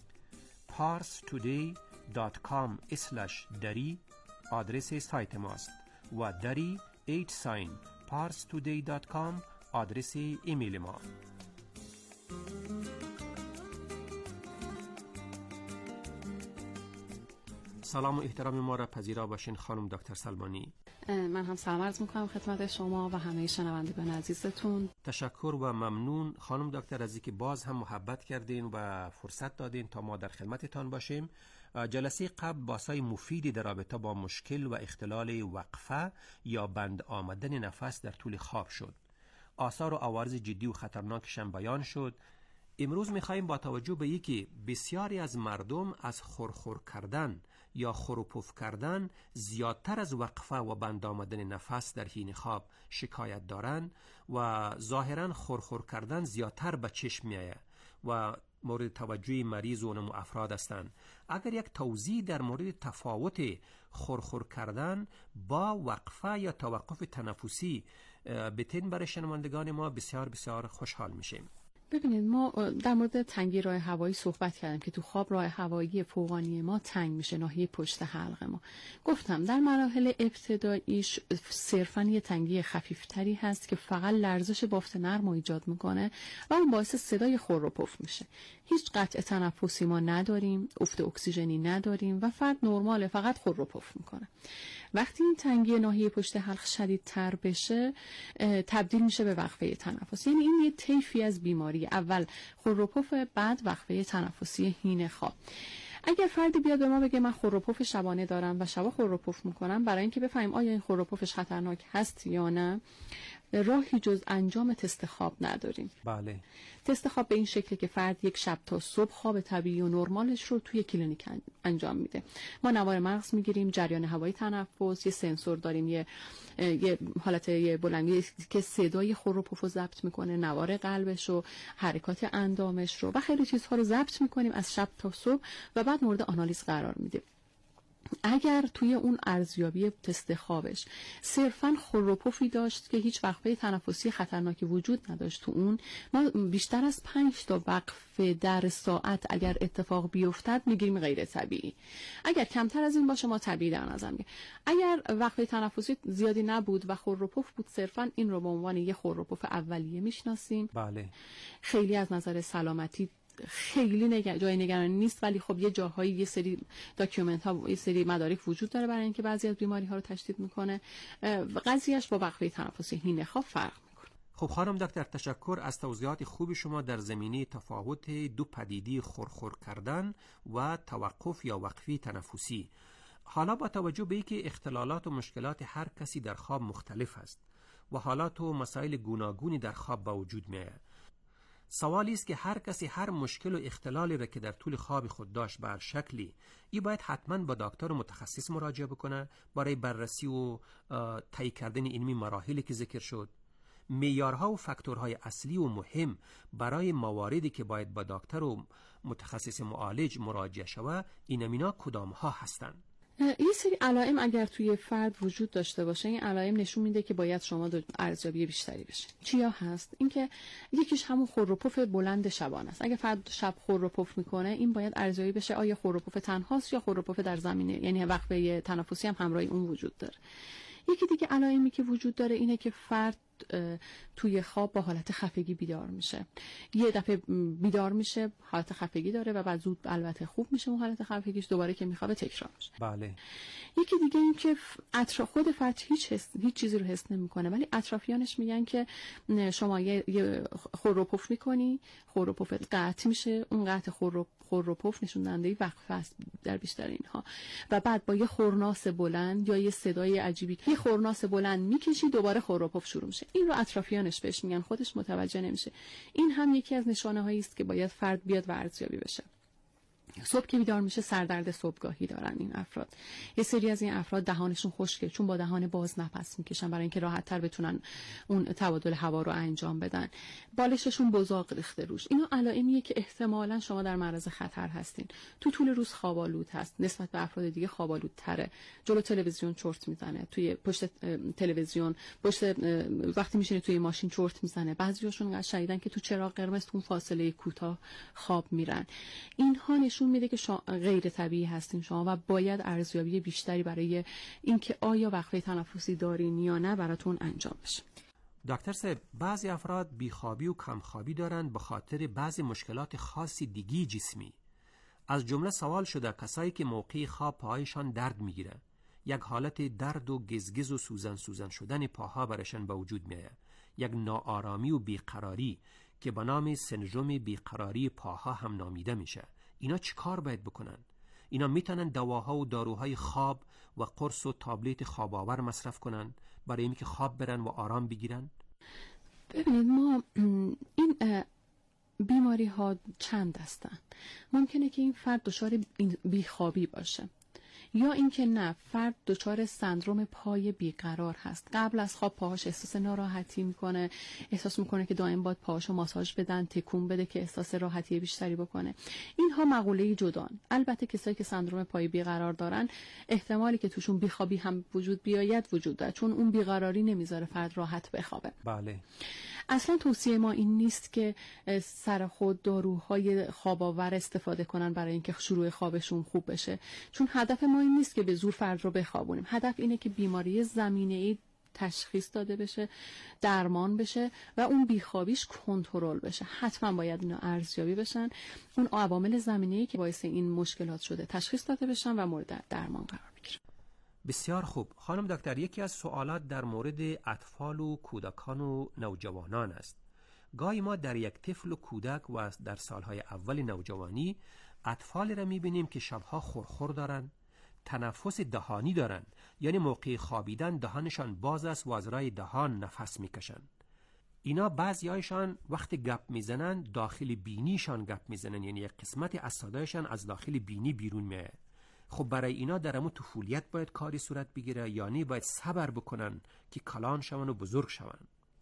parstoday.com/dari آدرس سایت ماست و dari @parstoday.com آدرس ایمیل ما. سلام و احترام ما را پذیرا باشین خانم دکتر سلمانی. من هم سلام عرض میکنم خدمت شما و همه شنوندگان عزیزتون. تشکر و ممنون خانم دکتر از اینکه باز هم محبت کردین و فرصت دادین تا ما در خدمتتان باشیم. جلسه قبل بحث‌های مفیدی در رابطه با مشکل و اختلال وقفه یا بند آمدن نفس در طول خواب شد. آثار و عوارض جدی و خطرناکش هم بیان شد. امروز می‌خوایم با توجه به اینکه بسیاری از مردم از خورخور کردن یا خروپف کردن زیادتر از وقفه و بند آمدن نفس در حین خواب شکایت دارند و ظاهراً خورخور کردن زیادتر به چشم میآید و مورد توجه مریض و اونم افراد هستند. اگر یک توضیح در مورد تفاوت خورخور کردن با وقفه یا توقف تنفسی بتین برای شنوندگان ما بسیار بسیار خوشحال میشیم. ببینید ما در مورد تنگی راه هوایی صحبت کردیم که تو خواب راه هوایی فوقانی ما تنگ میشه، ناحیه پشت حلق ما. گفتم در مراحل ابتداییش صرفاً یه تنگی خفیفتری هست که فقط لرزش بافت نرم ایجاد میکنه و اون باعث صدای خور و پف میشه. هیچ قطع تنفسی ما نداریم، افت اکسیژنی نداریم و فرد نرماله، فقط خور و پف میکنه. وقتی این تنگی ناحیه پشت حلق شدیدتر بشه تبدیل میشه به وقفه تنفسی. یعنی این یه طیفی از بیماری، اول خور و پف، بعد وقفه تنفسی حین خواب. اگر فردی بیاد به ما بگه من خور و پف شبانه دارم و شبا خور و پف میکنم، برای اینکه بفهمیم آیا این خور و پفش خطرناک هست یا نه راهی جز انجام تست خواب نداریم. بله. تست خواب به این شکلی که فرد یک شب تا صبح خواب طبیعی و نرمالش رو توی کلینیک انجام میده. ما نوار مغز میگیریم، جریان هوایی تنفس، یه سنسور داریم، یه حالت یه بلندی که صدای خور و پف رو ضبط میکنه، نوار قلبش رو، حرکات اندامش رو و خیلی چیزها رو ضبط میکنیم از شب تا صبح و بعد مورد آنالیز قرار میدیم. اگر توی اون ارزیابی تست خوابش صرفاً خور و پفی داشت که هیچ وقفه تنفسی خطرناکی وجود نداشت تو اون، ما بیشتر از 5 تا وقفه در ساعت اگر اتفاق بیفتد میگیریم غیر طبیعی. اگر کمتر از این باشه ما طبیعی در نظر میگیریم. اگر وقفه تنفسی زیادی نبود و خور و پف بود، صرفاً این رو به عنوان یه خور و پف اولیه میشناسیم. بله. خیلی از نظر سلامتی خیلی جای نگرانی نیست، ولی خب یه جاهایی یه سری داکیومنت ها، یه سری مدارک وجود داره برای اینکه بعضی از بیماری ها رو تشدید میکنه. قضیهش با وقفه تنفسی حین خواب فرق میکنه. خب خانم دکتر تشکر از توضیحات خوب شما در زمینه تفاوت دو پدیده خورخور کردن و توقف یا وقفه تنفسی. حالا با توجه به اینکه اختلالات و مشکلات هر کسی در خواب مختلف است و حالات و مسائل گوناگونی در خواب با وجود میآید، سوالی است که هر کسی هر مشکل و اختلالی را که در طول خواب خود داشت به هر شکلی، این باید حتما با دکتر متخصص مراجعه بکنه برای بررسی و طی کردن اینمی مراحلی که ذکر شد. معیارها و فاکتورهای اصلی و مهم برای مواردی که باید با دکتر و متخصص معالج مراجعه شود اینمینا کدام ها هستند؟ یه سری علائم اگر توی فرد وجود داشته باشه، این علائم نشون میده که باید شما ارزیابی بیشتری بشه. چیا هست؟ اینکه یکیش همون خور و پف بلند شبانه است. اگه فرد شب خور و پف میکنه، این باید ارزیابی بشه آیا خور و پف تنهاست یا خور و پف در زمینه، یعنی وقفه تنفسی هم همراه اون وجود داره. یکی دیگه علائمی که وجود داره اینه که فرد توی خواب با حالت خفگی بیدار میشه. یه دفعه بیدار میشه، حالت خفگی داره و بعد زود البته خوب میشه اون حالت خفگیش، دوباره که میخوابه تکرار میشه. بله. یکی دیگه این که خود فرد هیچ چیزی رو حس نمیکنه، ولی اطرافیانش میگن که شما یه خور و پف میکنی، خور و پف قطع میشه، اون قطع خور و پف نشون دهنده وقفه است در بیشتر اینها، و بعد با یه خورناس بلند یا یه صدای عجیبی یه خورناس بلند میکشی، دوباره خور و پف شروع میشه. این رو اطرافیانش بهش میگن، خودش متوجه نمیشه. این هم یکی از نشانه هایی است که باید فرد بیاد و ارزیابی بشه. صبح که بیدار میشه سردرد صبحگاهی دارن این افراد. یه سری از این افراد دهانشون خشکه چون با دهان باز نفس میکشن برای اینکه راحت تر بتونن اون تبادل هوا رو انجام بدن. بالششون بزاق ریخته روش. اینا علائمیه که احتمالاً شما در معرض خطر هستین. تو طول روز خواب‌آلود هست، نسبت به افراد دیگه خواب‌آلودتره. جلو تلویزیون چرت میزنه، توی پشت تلویزیون وقتی میشینه توی ماشین چرت میزنه. بعضیاشون شنیدن که تو چراغ قرمز تو فاصله کوتاه خواب میرن. اینها نشون میده که غیر طبیعی هستین شما و باید ارزیابی بیشتری برای اینکه آیا وقفه تنفسی دارین یا نه براتون انجام بشه. دکتر صاحب، بعضی افراد بیخوابی و کمخوابی دارن به خاطر بعضی مشکلات خاصی دیگی جسمی. از جمله سوال شده کسایی که موقع خواب پاهایشان درد میگیره، یک حالت درد و گزگز و سوزن شدن پاها برشان به وجود میاد، یک ناآرامی و بیقراری که به نام سندروم بیقراری پاها هم نامیده میشه. اینا چی کار باید بکنن؟ اینا میتونن دواها و داروهای خواب و قرص و تابلت خواب آور مصرف کنن برای اینکه خواب برن و آرام بگیرن؟ ببینید، ما این بیماری ها چند هستن. ممکنه که این فرد دچار بیخوابی باشه، یا اینکه نه، فرد دچار سندروم پای بیقرار هست. قبل از خواب پاهاش احساس ناراحتی میکنه، احساس میکنه که دائم باید پاهاشو ماساژ بدن، تکون بده که احساس راحتی بیشتری بکنه. اینها مقوله جدان. البته کسایی که سندروم پای بیقرار دارن احتمالی که توشون بیخوابی هم وجود بیاید وجود داره، چون اون بیقراری نمیذاره فرد راحت بخوابه. بله. اصلا توصیه ما این نیست که سر خود داروهای خواب آور استفاده کنن برای اینکه شروع خوابشون خوب بشه، چون هدف ما این نیست که به زور فرد رو بخوابونیم. هدف اینه که بیماری زمینه‌ای تشخیص داده بشه، درمان بشه و اون بیخوابیش کنترل بشه. حتما باید اینا ارزیابی بشن، اون عوامل زمینه‌ای که باعث این مشکلات شده تشخیص داده بشن و مورد درمان قرار بگیرن. بسیار خوب. خانم دکتر، یکی از سوالات در مورد اطفال و کودکان و نوجوانان است. گاهی ما در یک طفل و کودک و در سالهای اول نوجوانی اطفال را می‌بینیم که شبها خورخور دارن، تنفس دهانی دارن، یعنی موقع خوابیدن دهانشان باز است و از راه دهان نفس میکشن. اینا بعضیایشان وقتی گپ میزنن داخل بینیشان گپ میزنن، یعنی یک قسمت از صدایشان از داخل بینی بیرون میاد. خب برای اینا در همون طفولیت باید کاری صورت بگیره، یعنی باید صبر بکنن که کلان شون و بزرگ شون؟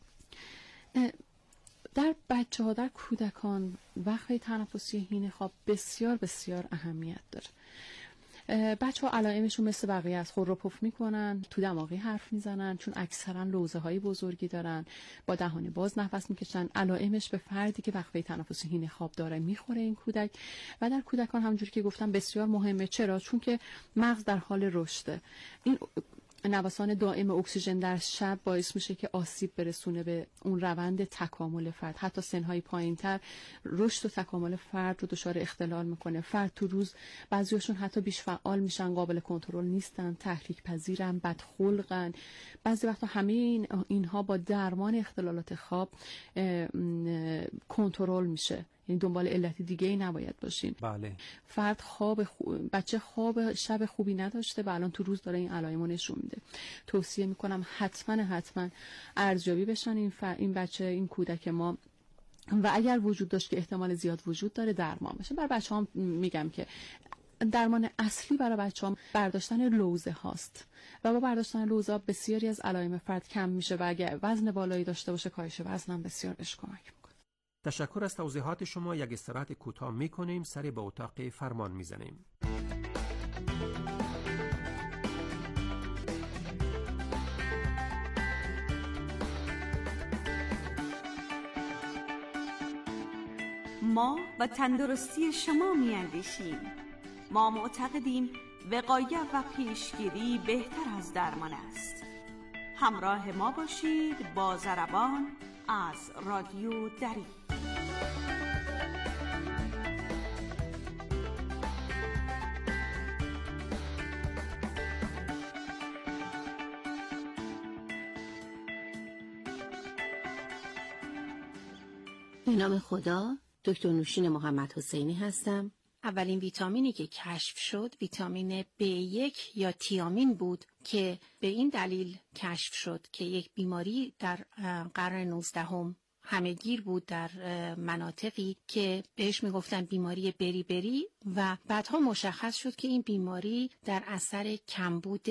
در بچه‌ها، در کودکان وقفه تنفسی حین خواب بسیار بسیار اهمیت داره. بچه‌ها علائمشون مثل بقیه از خور و پف میکنن، تو دماغی حرف میزنن، چون اکثرا لوزه های بزرگی دارن، با دهان باز نفس میکشن. علائمش به فردی که وقفه تنفسی حین خواب داره میخوره این کودک. و در کودکان همونجوری که گفتم بسیار مهمه. چرا؟ چون که مغز در حال رشده. این نوسان دائم اکسیژن در شب باعث میشه که آسیب برسونه به اون روند تکامل فرد. حتی سنهای پایینتر رشد و تکامل فرد رو دچار اختلال میکنه. فرد تو روز بعضیاشون حتی بیش فعال میشن، قابل کنترل نیستن، تحریک پذیرن، بدخلقن. بعضی وقتا همه اینها با درمان اختلالات خواب کنترل میشه. یعنی دنبال علت دیگه ای نباید باشیم. بله. فرد بچه خواب شب خوبی نداشته و الان تو روز داره این علائمو نشون میده. توصیه میکنم حتما ارزیابی بشن این بچه، این کودک ما، و اگر وجود داشت که احتمال زیاد وجود داره درمان بشه. برای بچه‌ها میگم که درمان اصلی برای بچه‌ها برداشتن لوزه هاست و با برداشتن لوزه بسیاری از علائم فرد کم میشه و اگر وزن بالایی داشته باشه کاهش وزن هم بسیار بهش کمک میکنه. تشکر از توضیحات شما. یک استراحت کوتاه میکنیم، سری به اتاق فرمان میزنیم. ما و تندرستی شما میاندیشیم. ما معتقدیم وقایت و پیشگیری بهتر از درمان است. همراه ما باشید با ضربان از رادیو دری. به نام خدا، دکتر نوشین محمد حسینی هستم. اولین ویتامینی که کشف شد ویتامین B1 یا تیامین بود که به این دلیل کشف شد که یک بیماری در قرن 19 همه‌گیر بود در مناطقی که بهش میگفتن بیماری بری و بعدها مشخص شد که این بیماری در اثر کمبود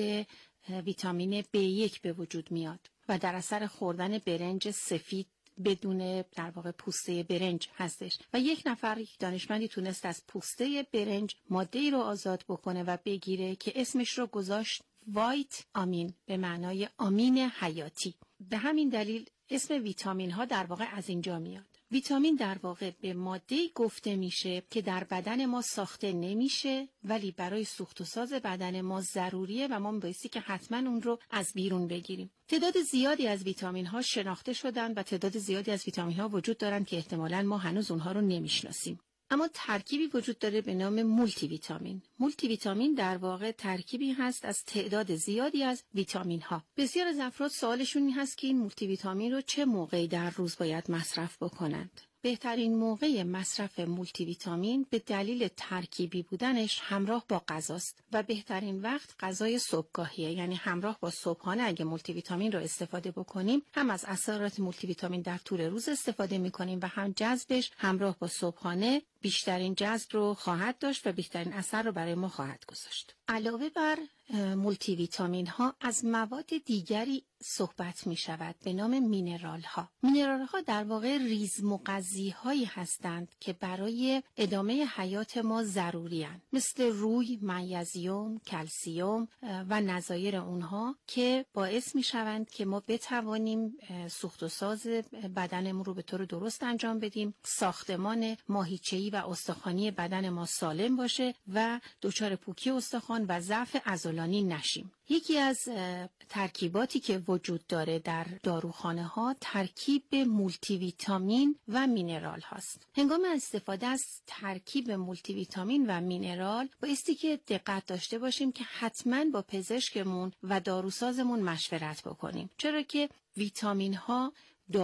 ویتامین B1 به وجود میاد و در اثر خوردن برنج سفید بدون در واقع پوسته برنج هستش و یک دانشمندی تونست از پوسته برنج ماده‌ای رو آزاد بکنه و بگیره که اسمش رو گذاشت وایت آمین به معنای آمین حیاتی. به همین دلیل اسم ویتامین ها در واقع از اینجا میاد. ویتامین در واقع به ماده‌ای گفته میشه که در بدن ما ساخته نمیشه ولی برای سوخت و ساز بدن ما ضروریه و ما بایستی که حتما اون رو از بیرون بگیریم. تعداد زیادی از ویتامین ها شناخته شدن و تعداد زیادی از ویتامین ها وجود دارن که احتمالاً ما هنوز اونها رو نمیشناسیم. اما ترکیبی وجود داره به نام مولتی ویتامین. مولتی ویتامین در واقع ترکیبی هست از تعداد زیادی از ویتامین ها. بسیار از افراد سوالشون این هست که این مولتی ویتامین رو چه موقعی در روز باید مصرف بکنند. بهترین موقع مصرف مولتی ویتامین به دلیل ترکیبی بودنش همراه با غذاست و بهترین وقت غذای صبحگاهیه، یعنی همراه با صبحانه. اگه مولتی ویتامین رو استفاده بکنیم هم از اثرات مولتی ویتامین در طول روز استفاده می‌کنیم و هم جذبش همراه با صبحانه بیشترین جذب رو خواهد داشت و بیشترین اثر رو برای ما خواهد گذاشت. علاوه بر مولتی ویتامین ها از مواد دیگری صحبت می شود به نام مینرال ها. مینرال ها در واقع ریزمغذی هایی هستند که برای ادامه حیات ما ضروری هستند، مثل روی، منیزیم، کلسیم و نظایر اونها که باعث می شوند که ما بتوانیم سوخت و ساز بدنمون رو به طور درست انجام بدیم، ساختمان ماهیچه‌ای و استخوانی بدن ما سالم باشه و دچار پوکی استخوان و ضعف عضلانی نشیم. یکی از ترکیباتی که وجود داره در داروخانه ها ترکیب مولتی ویتامین و مینرال هاست. هنگام استفاده از ترکیب مولتی ویتامین و مینرال بایستی که دقت داشته باشیم که حتما با پزشکمون و داروسازمون مشورت بکنیم، چرا که ویتامین ها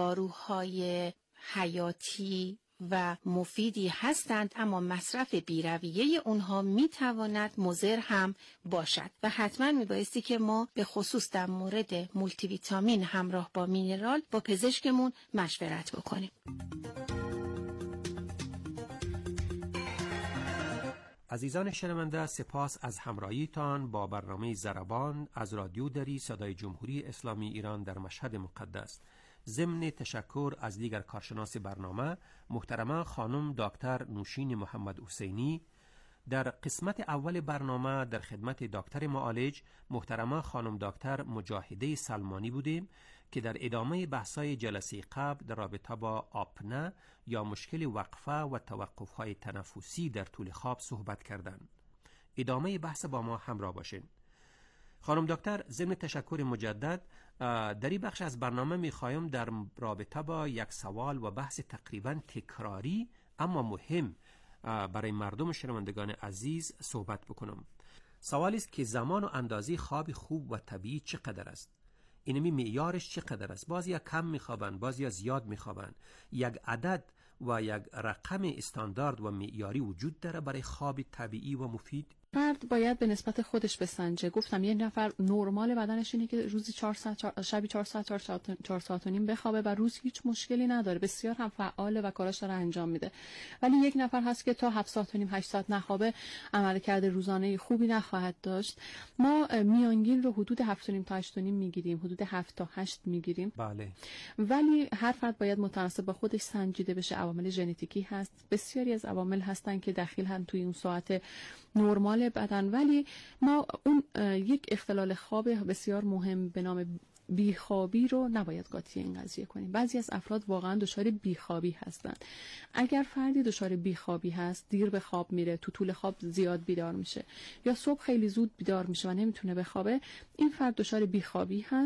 داروهای حیاتی و مفیدی هستند اما مصرف بی‌رویه اونها میتواند مضر هم باشد و حتما میبایستی که ما به خصوص در مورد مولتی ویتامین همراه با مینرال با پزشکمون مشورت بکنیم. عزیزان شنونده، سپاس از همراهیتان با برنامه ضربان از رادیو دری صدای جمهوری اسلامی ایران در مشهد مقدس. ضمن تشکر از دیگر کارشناس برنامه محترمه خانم دکتر نوشین محمد حسینی. در قسمت اول برنامه در خدمت دکتر معالج محترمه خانم دکتر مجاهده سلمانی بودیم که در ادامه بحث‌های جلسه قبل در رابطه با آپنه یا مشکل وقفه و توقف‌های تنفسی در طول خواب صحبت کردند. ادامه بحث با ما همراه باشین. خانم دکتر، ضمن تشکر مجدد در این بخش از برنامه میخوایم در رابطه با یک سوال و بحث تقریبا تکراری اما مهم برای مردم شنوندگان عزیز صحبت بکنم. سوالی است که زمان و اندازه خواب خوب و طبیعی چقدر است؟ اینمی معیارش چقدر است؟ بعضیا کم میخوابند، بعضیا زیاد میخوابند. یک عدد و یک رقم استاندارد و معیاری وجود داره برای خواب طبیعی و مفید؟ فرد باید به نسبت خودش بسنجه. گفتم یه نفر نرمال بدنش اینه که روزی 4 ساعت شبی 4 ساعت و نیم بخوابه و روز هیچ مشکلی نداره، بسیار هم فعاله و کاراش داره انجام میده. ولی یک نفر هست که تا 7 ساعت و نیم 8 ساعت نخوابه عملکرد روزانه خوبی نخواهد داشت. ما میانگین رو حدود 7 و نیم تا 8 و نیم میگیریم، حدود 7 تا 8 میگیریم. بله. ولی هر فرد باید متناسب با خودش سنجیده بشه. عوامل ژنتیکی هست، بسیاری از عوامل هستن که دخیل هم توی اون ساعت نرمال بدن، ولی ما اون یک اختلال خواب بسیار مهم به نام بیخوابی رو نباید قاطی این قضیه کنیم. بعضی از افراد واقعا دچار بیخوابی هستند. اگر فردی دچار بیخوابی هست، دیر به خواب میره، تو طول خواب زیاد بیدار میشه یا صبح خیلی زود بیدار میشه و نمیتونه بخوابه، این فرد دچار بیخوابی هست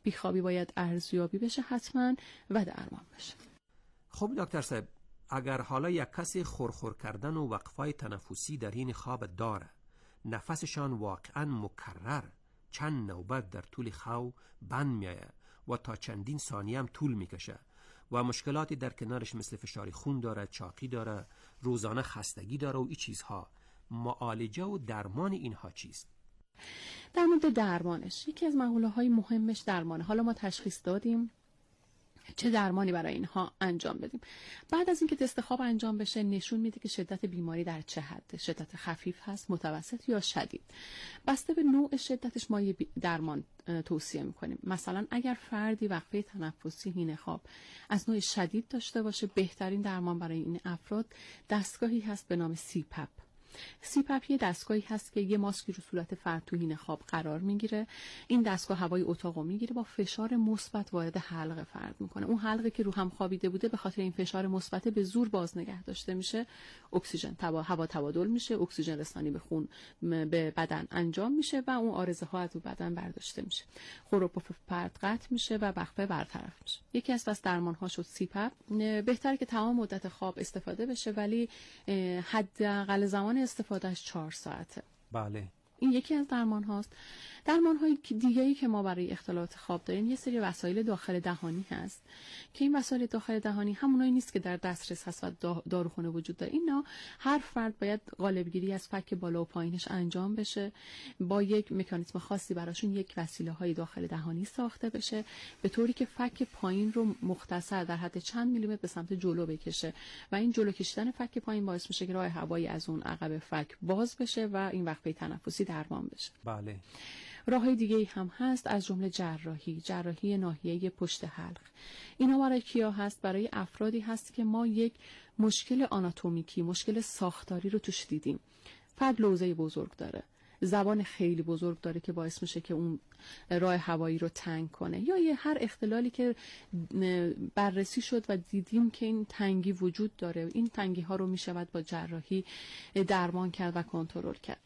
بیخوابی باید ارزیابی بشه حتما و درمان بشه. خب دکتر صاحب، اگر حالا یک کسی خورخور کردن و وقفای تنفسی در این خواب داره، نفسشان واقعا مکرر چند نوبت در طول خواب بند میایه و تا چندین ثانیه هم طول میکشه و مشکلاتی در کنارش مثل فشار خون داره، چاقی داره، روزانه خستگی داره و این چیزها، معالجه و درمان اینها چیست؟ در مورد درمانش یکی از مقوله‌های مهمش درمانه. حالا ما تشخیص دادیم چه درمانی برای اینها انجام بدیم. بعد از اینکه تست خواب انجام بشه نشون میده که شدت بیماری در چه حده، شدت خفیف هست، متوسط یا شدید. بسته به نوع شدتش ما یه درمان توصیه میکنیم. مثلا اگر فردی وقفه تنفسی هین خواب از نوع شدید داشته باشه، بهترین درمان برای این افراد دستگاهی هست به نام CPAP. CPAP یه دستگاهی هست که یه ماسکی رو صورت فرد تو هین خواب قرار میگیره. این دستگاه هوای اتاقو میگیره، با فشار مثبت وارد حلق فرد میکنه. اون حلقه که رو هم خوابیده بوده به خاطر این فشار مثبت به زور باز نگه داشته میشه، اکسیژن هوا تبادل میشه، اکسیژن رسانی به خون به بدن انجام میشه و اون عارضه ها از بدن برداشته میشه. خروپ فرد قطع میشه و وقفه برطرف میشه. یکی از درمان ها شد CPAP. بهتره که تمام مدت خواب استفاده بشه، ولی حداقل زمان استفادهش 4 ساعته. بله. این یکی از درمان هاست. درمان های دیگه‌ای که ما برای اختلالات خواب داریم یه سری وسایل داخل دهانی هست که این وسایل داخل دهانی همونایی نیست که در دسترس هست و داروخانه وجود داره. اینا هر فرد باید قالب‌گیری از فک بالا و پایینش انجام بشه، با یک مکانیزم خاصی براشون یک وسیله های داخل دهانی ساخته بشه به طوری که فک پایین رو مختصر در حد چند میلیمتر به سمت جلو بکشه و این جلو کشیدن فک پایین باعث میشه که راه هوایی از اون عقب فک باز بشه و این وقفه تنفسی درمان بشه. بله. راه‌های دیگه هم هست، از جمله جراحی ناحیه پشت حلق. اینا برای کیا هست؟ برای افرادی هست که ما یک مشکل آناتومیکی، مشکل ساختاری رو توش دیدیم. فرد لوزه بزرگ داره، زبان خیلی بزرگ داره که باعث میشه که اون راه هوایی رو تنگ کنه، یا یه هر اختلالی که بررسی شد و دیدیم که این تنگی وجود داره. این تنگی ها رو میشود با جراحی درمان کرد و کنترل کرد.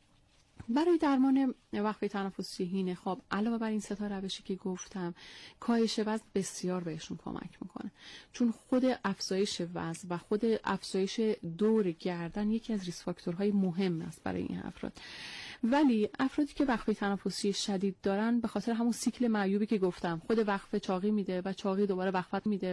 برای درمان وقفه تنفسی هین خواب علاوه بر این 3 روشی که گفتم، کاهش وزن بسیار بهشون کمک میکنه، چون خود افزایش وزن و خود افزایش دور گردن یکی از ریسک فاکتورهای مهم است برای این افراد. ولی افرادی که وقفه تنفسی شدید دارن به خاطر همون سیکل معیوبی که گفتم، خود وقفه چاقی میده و چاقی دوباره وقفت میده،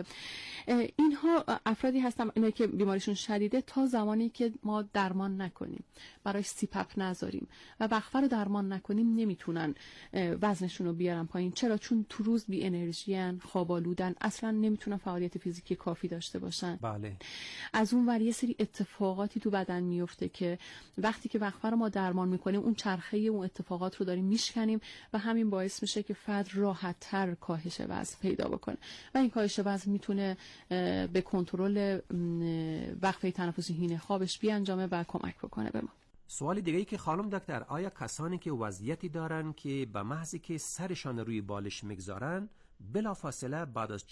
اینها افرادی هستن اینایی که بیماریشون شدیده تا زمانی که ما درمان نکنیم، برایش CPAP نذاریم و وقفه رو درمان نکنیم، نمیتونن وزنشون رو بیارن پایین. چرا؟ چون تو روز بی انرژی ان، خوابالودن، اصلا نمیتونن فعالیت فیزیکی کافی داشته باشن. بله. از اون ور یه سری اتفاقاتی تو بدن میفته که وقتی که وقفه رو ما درمان میکنیم اون چرخه اون اتفاقات رو داریم میشکنیم و همین باعث میشه که فرد راحت‌تر کاهش وزن پیدا بکنه و این کاهش وزن میتونه به کنترل وقفه تنفسی هین خوابش بیانجامه و کمک بکنه به ما. سوال دیگه‌ای که خانم دکتر، آیا کسانی که وضعیتی دارن که به محضی که سرشان روی بالش میگذارن بلافاصله بعد از